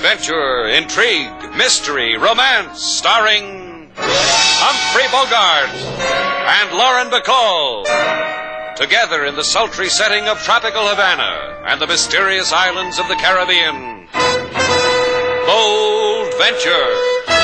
adventure, intrigue, mystery, romance, starring Humphrey Bogart and Lauren Bacall. Together in the sultry setting of tropical Havana and the mysterious islands of the Caribbean. Bold Venture.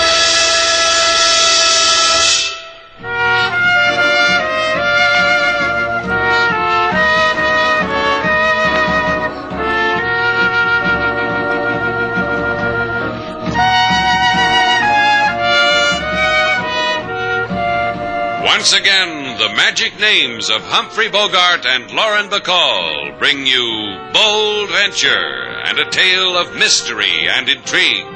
Once again, the magic names of Humphrey Bogart and Lauren Bacall bring you Bold Venture and a tale of mystery and intrigue.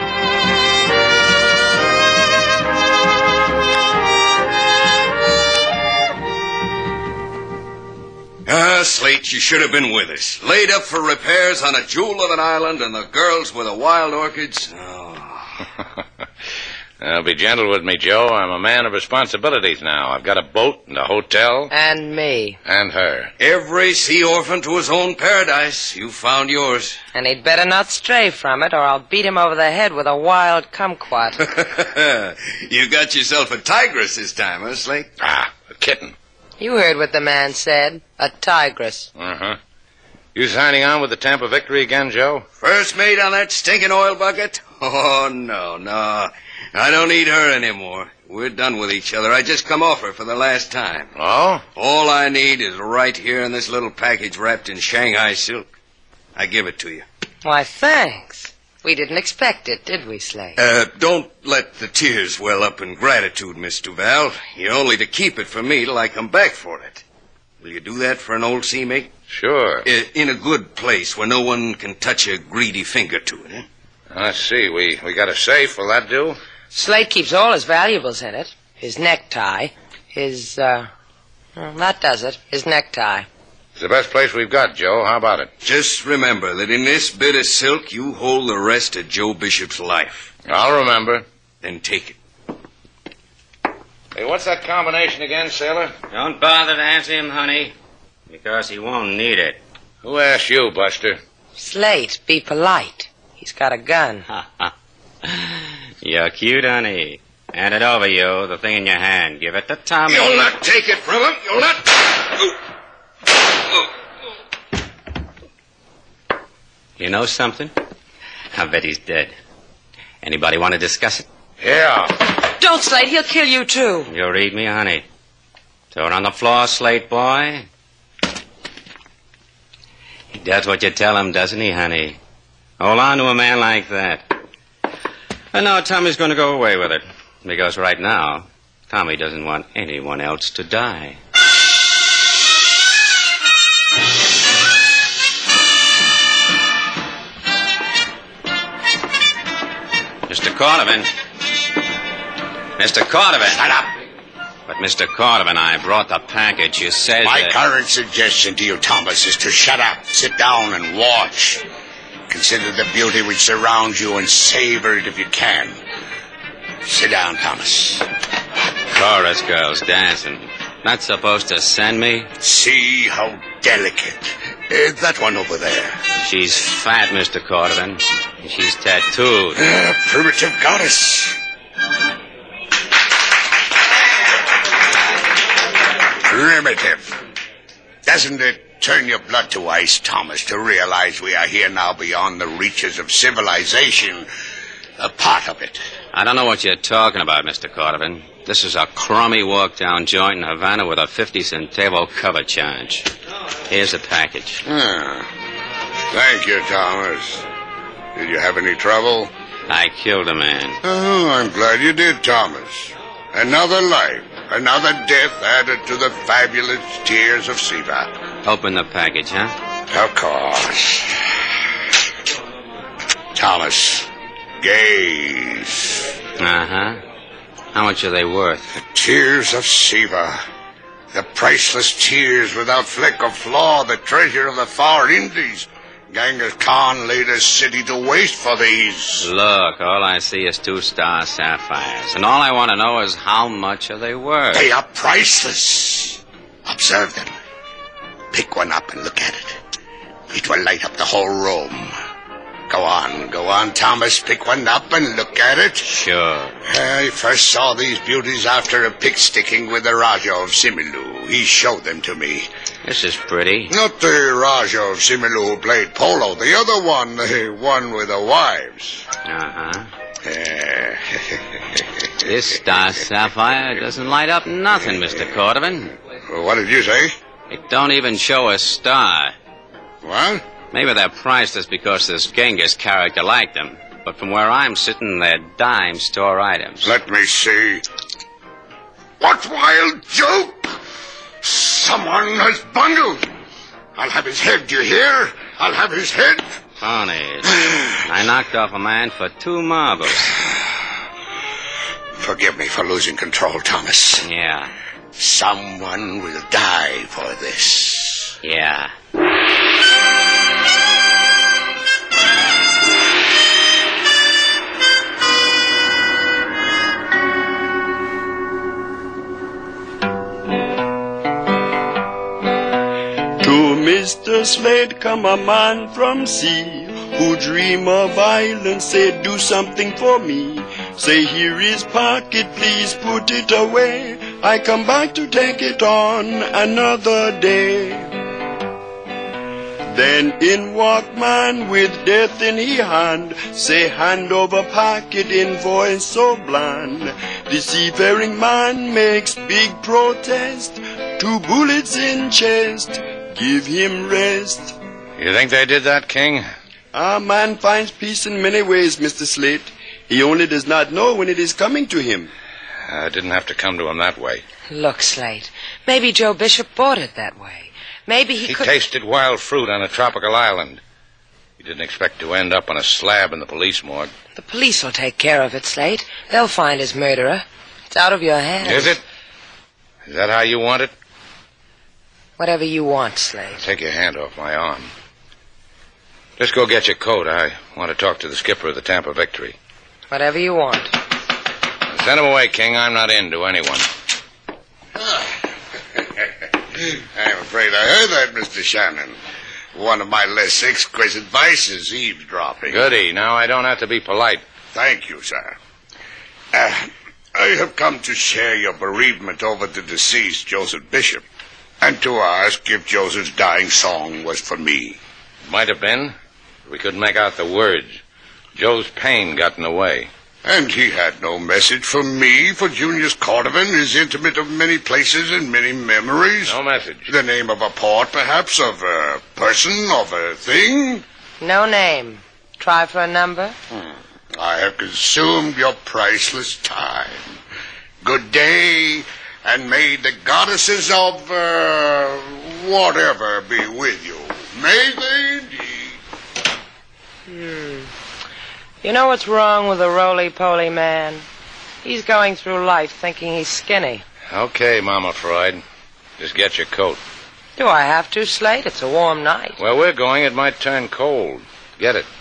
Slate, you should have been with us. Laid up for repairs on a jewel of an island and the girls with the wild orchids. Oh. Be gentle with me, Joe. I'm a man of responsibilities now. I've got a boat and a hotel. And me. And her. Every sea orphan to his own paradise. You found yours. And he'd better not stray from it, or I'll beat him over the head with a wild kumquat. You got yourself a tigress this time, huh, Slate? Ah, a kitten. You heard what the man said. A tigress. Uh-huh. You signing on with the Tampa Victory again, Joe? First mate on that stinking oil bucket? Oh, no. I don't need her anymore. We're done with each other. I just come off her for the last time. Oh? All I need is right here in this little package wrapped in Shanghai silk. I give it to you. Why, thanks. We didn't expect it, did we, Slate? Don't let the tears well up in gratitude, Miss Duval. You're only to keep it for me till I come back for it. Will you do that for an old sea mate? Sure. In a good place where no one can touch a greedy finger to it, eh? Let's see. We got a safe. Will that do? Slate keeps all his valuables in it. His necktie. His, well, that does it. His necktie. It's the best place we've got, Joe. How about it? Just remember that in this bit of silk, you hold the rest of Joe Bishop's life. I'll remember. Then take it. Hey, what's that combination again, sailor? Don't bother to ask him, honey, because he won't need it. Who asked you, Buster? Slate, be polite. He's got a gun. You're cute, honey. Hand it over, you, the thing in your hand. Give it to Tommy. You'll not take it from him. You'll not. You know something? I bet he's dead. Anybody want to discuss it? Yeah. Don't, Slate. He'll kill you, too. You read me, honey. Throw it on the floor, Slate boy. He does what you tell him, doesn't he, honey? Hold on to a man like that. And now Tommy's going to go away with it. Because right now, Tommy doesn't want anyone else to die. Mr. Cordovan. Mr. Cordovan. Shut up. But, Mr. Cordovan, I brought the package. You said My that... current suggestion to you, Thomas, is to shut up, sit down, and watch. Consider the beauty which surrounds you and savor it if you can. Sit down, Thomas. Chorus girls dancing. Not supposed to send me? See how delicate. That one over there. She's fat, Mr. Cordovan. She's tattooed. Primitive goddess. Primitive. Doesn't it turn your blood to ice, Thomas, to realize we are here now beyond the reaches of civilization? A part of it. I don't know what you're talking about, Mr. Cordovan. This is a crummy walk-down joint in Havana with a 50-centavo cover charge. Here's the package. Thank you, Thomas. Did you have any trouble? I killed a man. Oh, I'm glad you did, Thomas. Another life, another death added to the fabulous Tears of Siva. Open the package, huh? Of course. Thomas, gaze. Uh-huh. How much are they worth? Tears of Siva. The priceless tears without fleck or flaw, the treasure of the far Indies. Genghis Khan laid a city to waste for these. Look, all I see is 2-star sapphires. And all I want to know is how much are they worth? They are priceless. Observe them. Pick one up and look at it. It will light up the whole room. Go on, Thomas. Pick one up and look at it. Sure. I first saw these beauties after a pick-sticking with the Raja of Similou. He showed them to me. This is pretty. Not the Raja of Similou who played polo. The other one, the one with the wives. Uh-huh. This star sapphire doesn't light up nothing, Mr. Cordovan. What did you say? It don't even show a star. What? Maybe they're priceless because this Genghis character liked them. But from where I'm sitting, they're dime store items. Let me see. What wild joke! Someone has bungled. I'll have his head, do you hear? I'll have his head. Ponies. I knocked off a man for 2 marbles. Forgive me for losing control, Thomas. Yeah. Someone will die for this. Yeah. To Mr. Slade come a man from sea who dream of island, say do something for me. Say here is pocket, please put it away. I come back to take it on another day. Then in walk man with death in he hand, say hand over pocket in voice so bland. The seafaring man makes big protest, 2 bullets in chest, give him rest. You think they did that, King? A man finds peace in many ways, Mr. Slate. He only does not know when it is coming to him. I didn't have to come to him that way. Look, Slate, maybe Joe Bishop bought it that way. Maybe he could... tasted wild fruit on a tropical island. He didn't expect to end up on a slab in the police morgue. The police will take care of it, Slate. They'll find his murderer. It's out of your hands. Is it? Is that how you want it? Whatever you want, Slate. Take your hand off my arm. Just go get your coat. I want to talk to the skipper of the Tampa Victory. Whatever you want. Send him away, King. I'm not into anyone. I'm afraid I heard that, Mr. Shannon. One of my less exquisite vices, eavesdropping. Goody. Now I don't have to be polite. Thank you, sir. I have come to share your bereavement over the deceased Joseph Bishop, and to ask if Joseph's dying song was for me. Might have been. We couldn't make out the words. Joe's pain got in the way. And he had no message for me, for Junius Cordovan is intimate of many places and many memories. No message. The name of a port, perhaps, of a person, of a thing? No name. Try for a number? I have consumed your priceless time. Good day, and may the goddesses of, whatever be with you. May they indeed. You know what's wrong with a roly-poly man? He's going through life thinking he's skinny. Okay, Mama Freud. Just get your coat. Do I have to, Slate? It's a warm night. Where we're going, it might turn cold. Get it.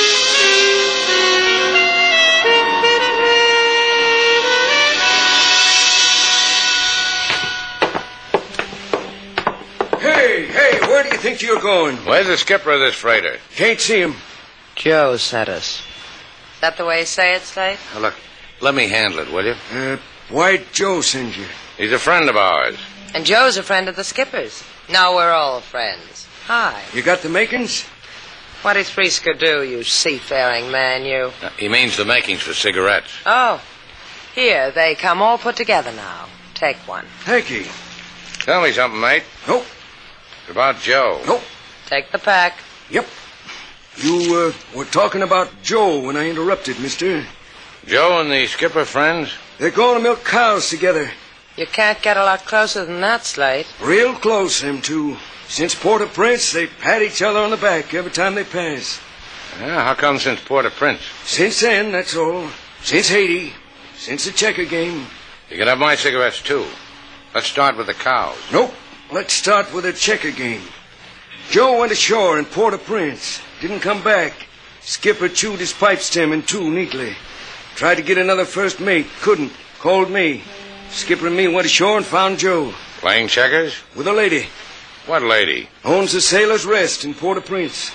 Hey, where do you think you're going? Where's the skipper of this freighter? Can't see him. Joe sent us. Is that the way you say it, Slate? Now, look, let me handle it, will you? Why'd Joe send you? He's a friend of ours. And Joe's a friend of the skipper's. Now we're all friends. Hi. You got the makings? What is Friska do, you seafaring man, you? He means the makings for cigarettes. Oh. Here, they come all put together now. Take one. Thank you. Tell me something, mate. Nope. It's about Joe. Nope. Take the pack. Yep. You were talking about Joe when I interrupted, mister. Joe and the skipper friends? They're going to milk cows together. You can't get a lot closer than that, Slate. Real close, them two. Since Port-au-Prince, they pat each other on the back every time they pass. Yeah, how come since Port-au-Prince? Since then, that's all. Since Haiti. Since the checker game. You can have my cigarettes, too. Let's start with the cows. Nope. Let's start with the checker game. Joe went ashore in Port-au-Prince. Didn't come back. Skipper chewed his pipe stem in two neatly. Tried to get another first mate. Couldn't. Called me. Skipper and me went ashore and found Joe. Playing checkers? With a lady. What lady? Owns the Sailor's Rest in Port-au-Prince.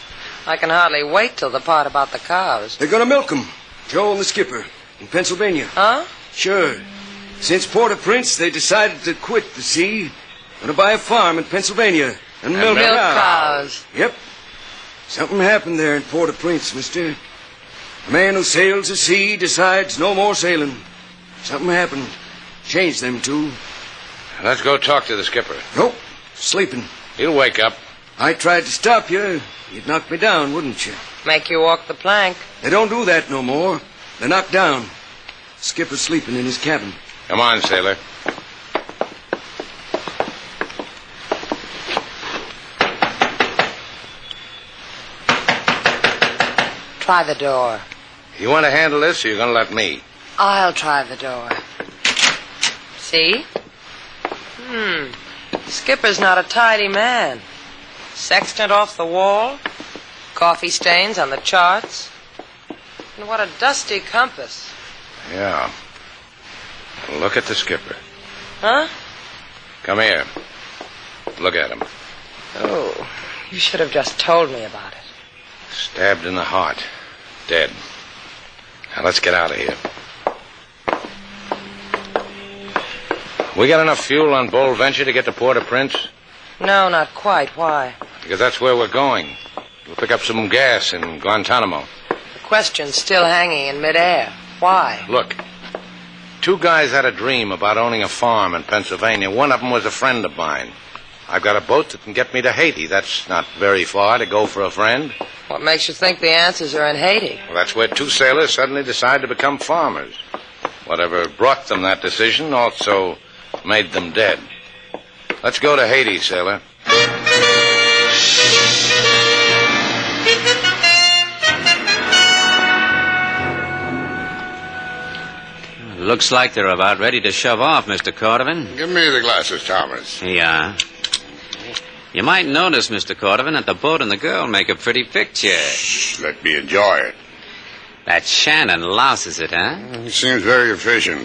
I can hardly wait till the part about the cows. They're gonna milk 'em. Joe and the skipper in Pennsylvania. Huh? Sure. Since Port-au-Prince, they decided to quit the sea. Gonna buy a farm in Pennsylvania and milk Milk cows. cows. Yep. Something happened there in Port-au-Prince, mister. A man who sails the sea decides no more sailing. Something happened. Changed them two. Let's go talk to the skipper. Nope. Sleeping. He'll wake up. I tried to stop you. You'd knock me down, wouldn't you? Make you walk the plank. They don't do that no more. They're knocked down. Skipper's sleeping in his cabin. Come on, sailor. Try the door. You want to handle this, or you're going to let me? I'll try the door. See? Skipper's not a tidy man. Sextant off the wall. Coffee stains on the charts. And what a dusty compass. Yeah. Look at the skipper. Huh? Come here. Look at him. Oh, you should have just told me about it. Stabbed in the heart. Dead. Now, let's get out of here. We got enough fuel on Bold Venture to get to Port-au-Prince? No, not quite. Why? Because that's where we're going. We'll pick up some gas in Guantanamo. The question's still hanging in midair. Why? Look. Two guys had a dream about owning a farm in Pennsylvania. One of them was a friend of mine. I've got a boat that can get me to Haiti. That's not very far to go for a friend. What makes you think the answers are in Haiti? Well, that's where two sailors suddenly decide to become farmers. Whatever brought them that decision also made them dead. Let's go to Haiti, sailor. Looks like they're about ready to shove off, Mr. Cordovan. Give me the glasses, Thomas. Yeah. You might notice, Mr. Cordovan, that the boat and the girl make a pretty picture. Shh, let me enjoy it. That Shannon louses it, huh? He seems very efficient.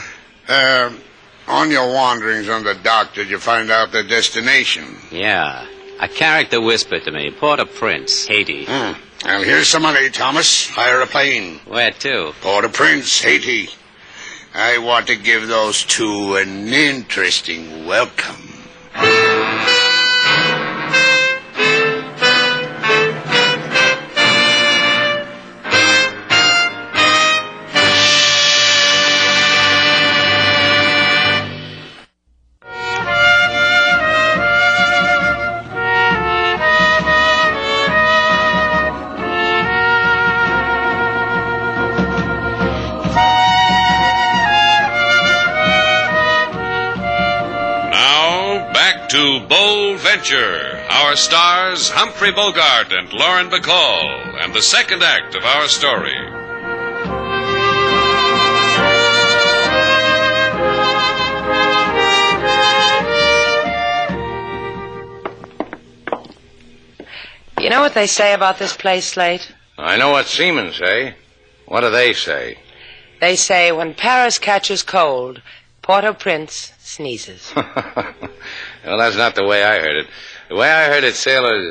On your wanderings on the dock, did you find out their destination? Yeah. A character whispered to me, Port-au-Prince, Haiti. Well, here's some money, Thomas. Hire a plane. Where to? Port-au-Prince, Haiti. I want to give those two an interesting welcome. To Bold Venture, our stars Humphrey Bogart and Lauren Bacall, and the second act of our story. You know what they say about this place, Slate? I know what seamen say. What do they say? They say when Paris catches cold, Port-au-Prince sneezes. Well, that's not the way I heard it. The way I heard it, sailor...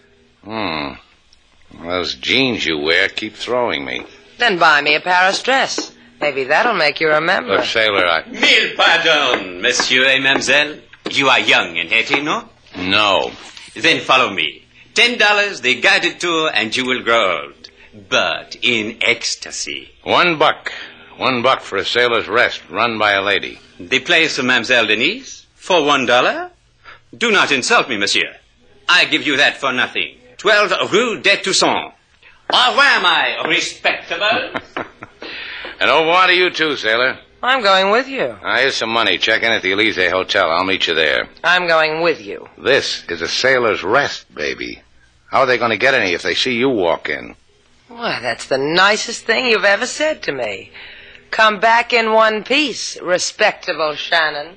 Those jeans you wear keep throwing me. Then buy me a Paris dress. Maybe that'll make you remember. Look, sailor, Mille pardons, monsieur et mademoiselle. You are young in Haiti, no? No. Then follow me. $10, the guided tour, and you will grow old. But in ecstasy. $1. $1 for a sailor's rest, run by a lady. The place of Mademoiselle Denise? For $1? Do not insult me, monsieur. I give you that for nothing. 12 Rue des Toussaint. Au revoir, my respectable. And au revoir to you, too, sailor. I'm going with you. Here's some money. Check in at the Elysee Hotel. I'll meet you there. I'm going with you. This is a sailor's rest, baby. How are they going to get any if they see you walk in? Why, that's the nicest thing you've ever said to me. Come back in one piece, respectable Shannon.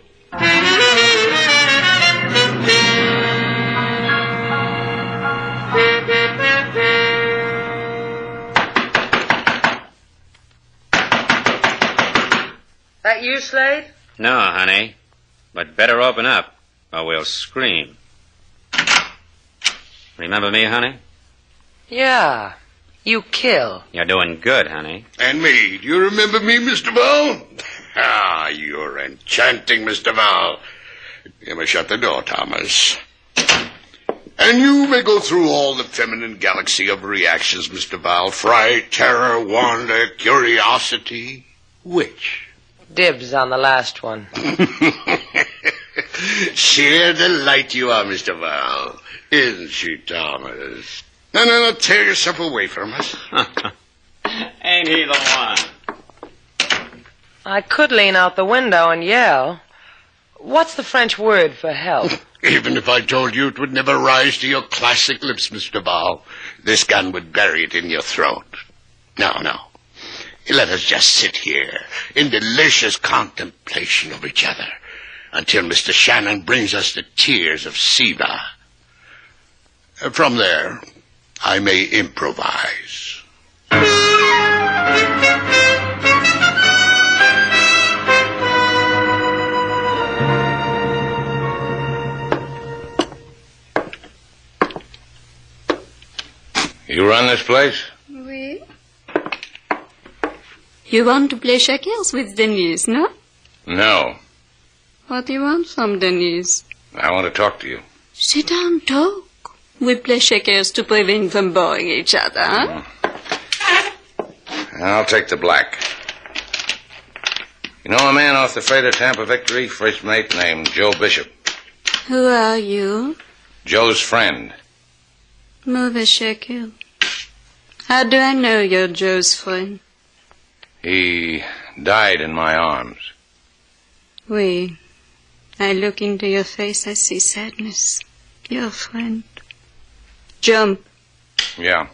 That you, Slade? No, honey. But better open up, or we'll scream. Remember me, honey? Yeah, you kill. You're doing good, honey. And me. Do you remember me, Mr. Val? Ah, you're enchanting, Mr. Val. You may shut the door, Thomas. And you may go through all the feminine galaxy of reactions, Mr. Val. Fright, terror, wonder, curiosity. Which? Dibs on the last one. Sheer delight you are, Mr. Val. Isn't she, Thomas? No, tear yourself away from us. Ain't he the one? I could lean out the window and yell. What's the French word for help? Even if I told you, it would never rise to your classic lips, Mr. Val. This gun would bury it in your throat. No. Let us just sit here in delicious contemplation of each other until Mr. Shannon brings us the tears of Siva. From there, I may improvise. You run this place? Oui. You want to play checkers with Denise, no? No. What do you want from Denise? I want to talk to you. Sit down, talk. We play checkers to prevent from boring each other, huh? I'll take the black. You know a man off the freighter Tampa Victory, first mate named Joe Bishop? Who are you? Joe's friend. Mauvais shekel. How do I know you're Joe's friend? He died in my arms. Oui. I look into your face, I see sadness. Your friend. Jump. Yeah.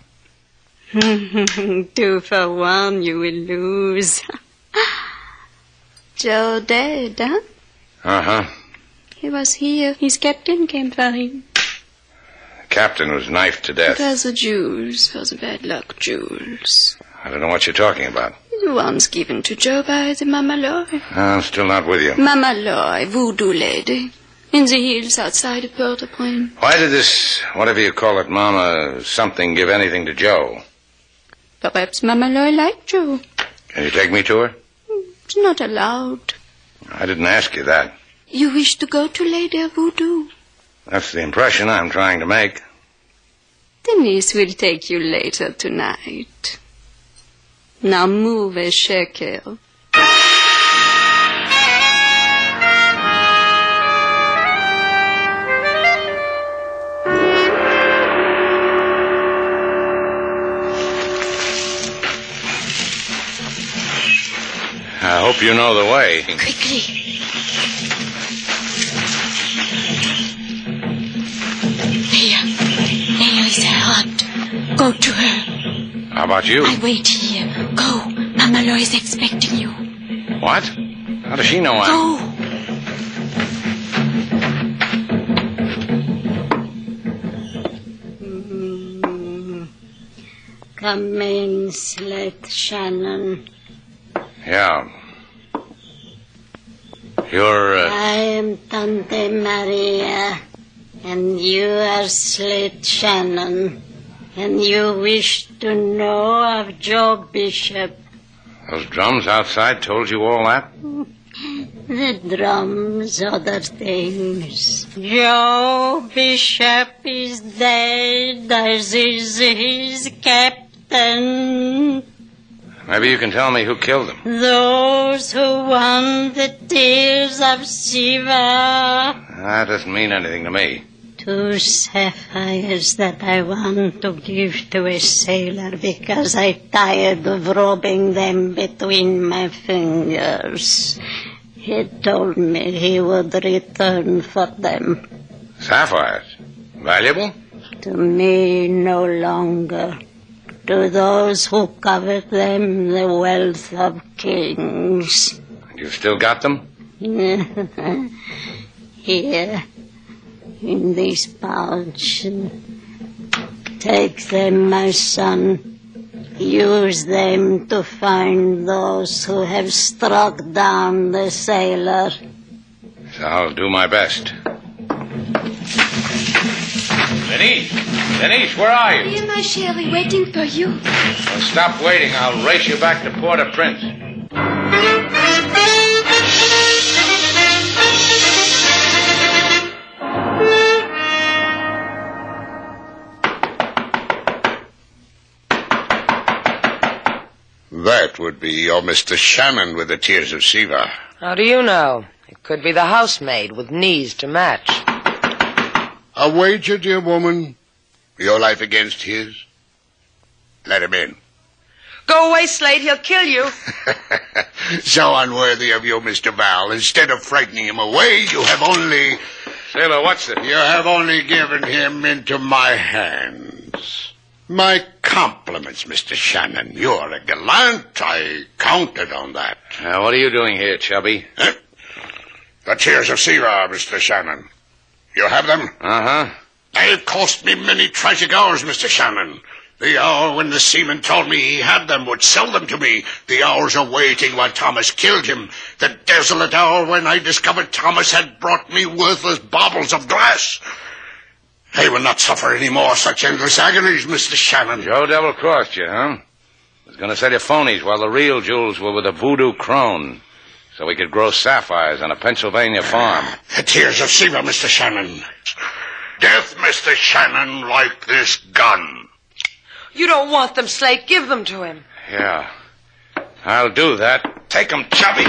2 for 1, you will lose. Joe dead, huh? Uh-huh. He was here. His captain came for him. The captain was knifed to death. It was the Jews, for the bad luck Jews. I don't know what you're talking about. The ones given to Joe by the Mama Loy. I'm still not with you. Mama Loy, voodoo lady. In the hills outside of Port-au-Prince. Why did this, whatever you call it, Mama something, give anything to Joe? Perhaps Mama Loy liked Joe. Can you take me to her? It's not allowed. I didn't ask you that. You wish to go to Lady Voodoo? That's the impression I'm trying to make. Denise will take you later tonight. Now move a shekel. I hope you know the way. Quickly. There is her hut. Go to her. How about you? I wait here. Go. Mama Loy is expecting you. What? How does she know I'm... Go. Come in, Slate Shannon. Yeah. You're, I am Tante Maria, and you are Slate Shannon, and you wish to know of Joe Bishop. Those drums outside told you all that? The drums, other things. Joe Bishop is dead, as is his captain. Maybe you can tell me who killed him. Those who won the tears of Siva. That doesn't mean anything to me. 2 sapphires that I want to give to a sailor because I'm tired of rubbing them between my fingers. He told me he would return for them. Sapphires? Valuable? To me, no longer. To those who covet them, the wealth of kings. You've still got them? Here, in this pouch. Take them, my son. Use them to find those who have struck down the sailor. I'll do my best. Denise! Denise, where are you? Here, my chérie, waiting for you. Well, stop waiting. I'll race you back to Port-au-Prince. That would be your Mr. Shannon with the Tears of Siva. How do you know? It could be the housemaid with knees to match. A wager, dear woman? Your life against his? Let him in. Go away, Slate. He'll kill you. So unworthy of you, Mr. Val. Instead of frightening him away, you have only... Sailor, what's it? You have only given him into my hands. My compliments, Mr. Shannon. You're a gallant. I counted on that. Now, what are you doing here, Chubby? Huh? The Tears of Siva, Mr. Shannon. You have them? Uh-huh. They've cost me many tragic hours, Mr. Shannon. The hour when the seaman told me he had them, would sell them to me. The hours of waiting while Thomas killed him. The desolate hour when I discovered Thomas had brought me worthless baubles of glass. I will not suffer any more such endless agonies, Mr. Shannon. Joe double-crossed you, huh? Was going to sell you phonies while the real jewels were with a voodoo crone, so we could grow sapphires on a Pennsylvania farm. The Tears of Siva, Mr. Shannon. Death, Mr. Shannon, like this gun. You don't want them, Slate. Give them to him. Yeah. I'll do that. Take 'em, Chubby.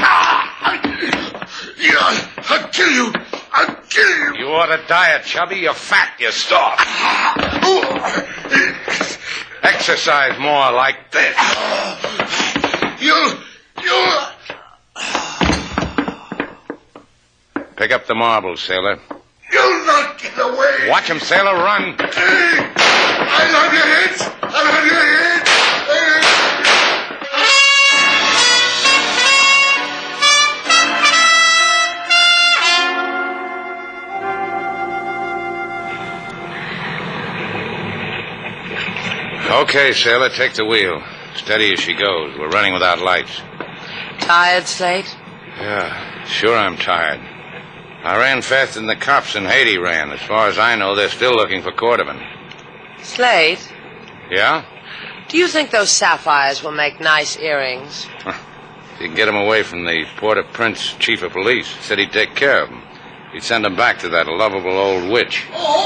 I'll kill you. I'll kill you. You ought to diet, Chubby. You're fat. You're starved. Exercise more like this. You... Pick up the marbles, sailor. You'll not get away. Watch 'em, sailor. Run. I'll have your head. I'll have your head. Okay, sailor, take the wheel. Steady as she goes. We're running without lights. Tired, Slate? Yeah, sure I'm tired. I ran faster than the cops in Haiti ran. As far as I know, they're still looking for Cordovan. Slate? Yeah? Do you think those sapphires will make nice earrings? If you can get them away from the Port-au-Prince chief of police, said he'd take care of them. He'd send them back to that lovable old witch.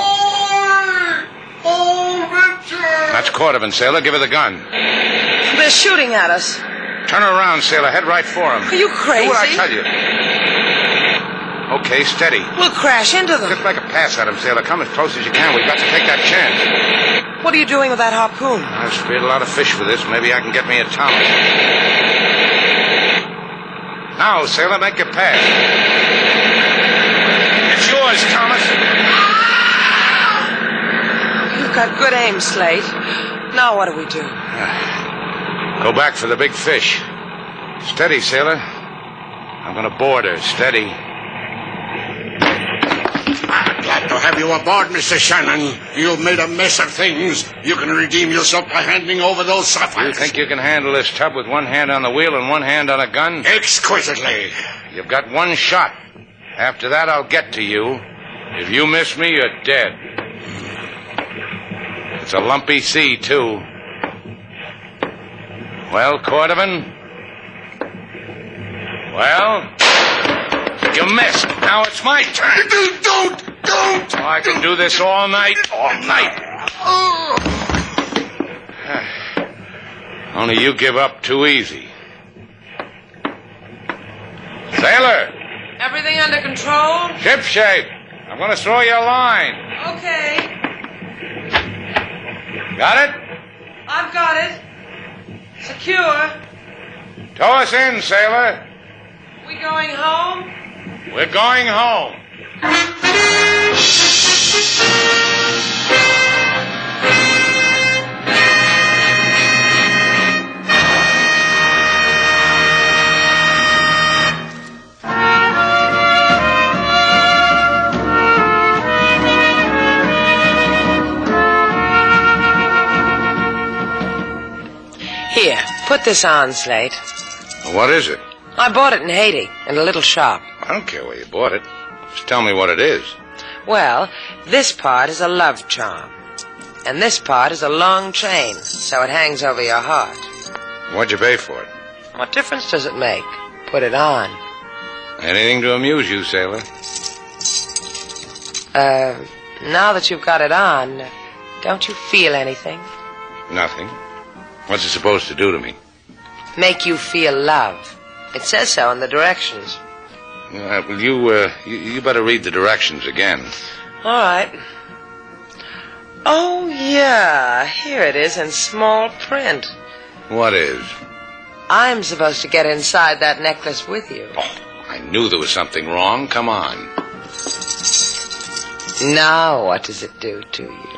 That's Cordovan, sailor. Give her the gun. They're shooting at us. Turn her around, sailor. Head right for him. Are you crazy? Do what I tell you. Okay, steady. We'll crash into them. Just make a pass at him, sailor. Come as close as you can. We've got to take that chance. What are you doing with that harpoon? I've speared a lot of fish for this. Maybe I can get me a Thomas. Now, sailor, make your pass. It's yours, Thomas. You've got good aim, Slate. Now what do we do? Go back for the big fish. Steady, sailor. I'm going to board her. Steady. I'm glad to have you aboard, Mr. Shannon. You've made a mess of things. You can redeem yourself by handing over those sapphires. You think you can handle this tub with one hand on the wheel and one hand on a gun? Exquisitely. You've got one shot. After that, I'll get to you. If you miss me, you're dead. It's a lumpy sea, too. Well, Cordovan? Well? You missed. Now it's my turn. Don't! Oh, I can do this all night. All night. Only you give up too easy. Sailor! Everything under control? Ship shape. I'm going to throw you a line. Okay. Got it? I've got it. Secure. Tow us in, sailor. We going home? We're going home. Here, put this on, Slate. What is it? I bought it in Haiti, in a little shop. I don't care where you bought it. Just tell me what it is. Well, this part is a love charm. And this part is a long chain, so it hangs over your heart. What'd you pay for it? What difference does it make? Put it on. Anything to amuse you, sailor? Now that you've got it on, don't you feel anything? Nothing. What's it supposed to do to me? Make you feel love. It says so in the directions. Well, you better read the directions again. All right. Oh, yeah. Here it is in small print. What is? I'm supposed to get inside that necklace with you. Oh, I knew there was something wrong. Come on. Now, what does it do to you?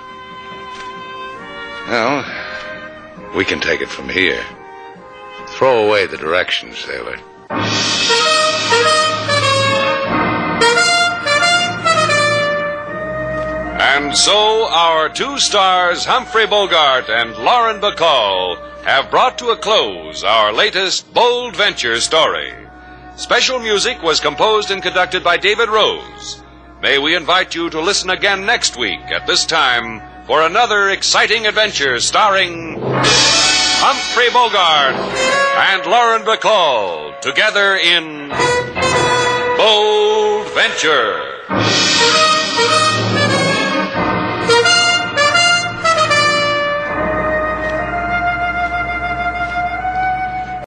Well, we can take it from here. Throw away the directions, sailor. And so our two stars, Humphrey Bogart and Lauren Bacall, have brought to a close our latest bold venture story. Special music was composed and conducted by David Rose. May we invite you to listen again next week at this time for another exciting adventure starring Humphrey Bogart and Lauren Bacall together in Bold Venture.